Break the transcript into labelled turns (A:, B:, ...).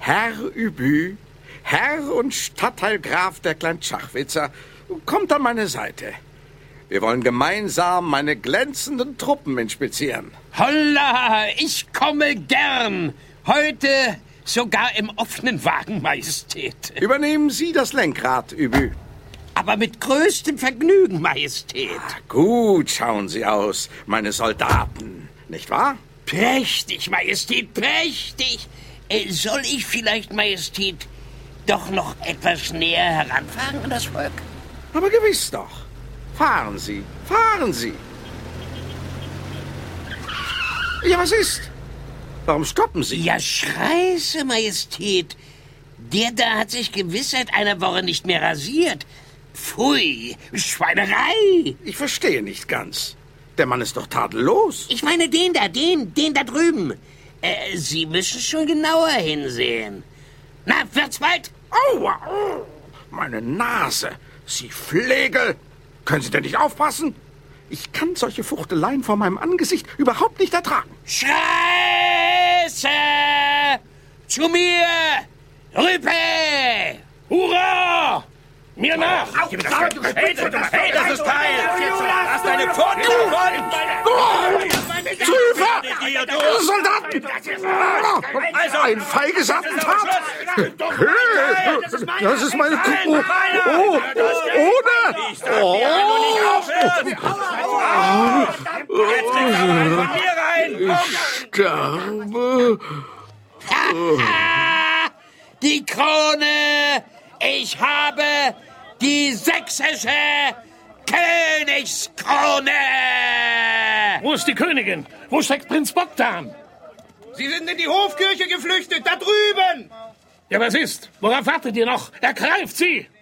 A: Herr Ubu, Herr und Stadtteilgraf der Kleinschachwitzer, kommt an meine Seite. Wir wollen gemeinsam meine glänzenden Truppen inspizieren.
B: Holla, ich komme gern. Heute sogar im offenen Wagen, Majestät.
A: Übernehmen Sie das Lenkrad, Ubu.
B: Aber mit größtem Vergnügen, Majestät.
A: Gut schauen Sie aus, meine Soldaten, nicht wahr?
B: Prächtig, Majestät, prächtig. Soll ich vielleicht, Majestät, doch noch etwas näher heranfahren an das Volk?
A: Aber gewiss doch. Fahren Sie, fahren Sie. Ja, was ist? Warum stoppen Sie?
B: Ja, scheiße, Majestät. Der da hat sich gewiss seit einer Woche nicht mehr rasiert. Pfui, Schweinerei.
A: Ich verstehe nicht ganz. Der Mann ist doch tadellos.
B: Ich meine den da drüben. Sie müssen schon genauer hinsehen. Na, wird's bald?
A: Aua, oh, meine Nase. Sie Flegel. Können Sie denn nicht aufpassen? Ich kann solche Fuchteleien vor meinem Angesicht überhaupt nicht ertragen.
B: Scheiße! Zu mir! Rüppe! Hurra! Mir nach!
C: Hey, das ist Teil! Lass deine Pfoten
A: Hilfe! Soldaten! Ein feiges Attentat! Das ist meine Kuh! Oh! Ohne! Ich sterbe!
B: Die Krone! Ich habe die sächsische Königskrone!
D: Wo ist die Königin? Wo steckt Prinz Bogdan?
C: Sie sind in die Hofkirche geflüchtet, da drüben!
D: Ja, was ist? Worauf wartet ihr noch? Ergreift sie!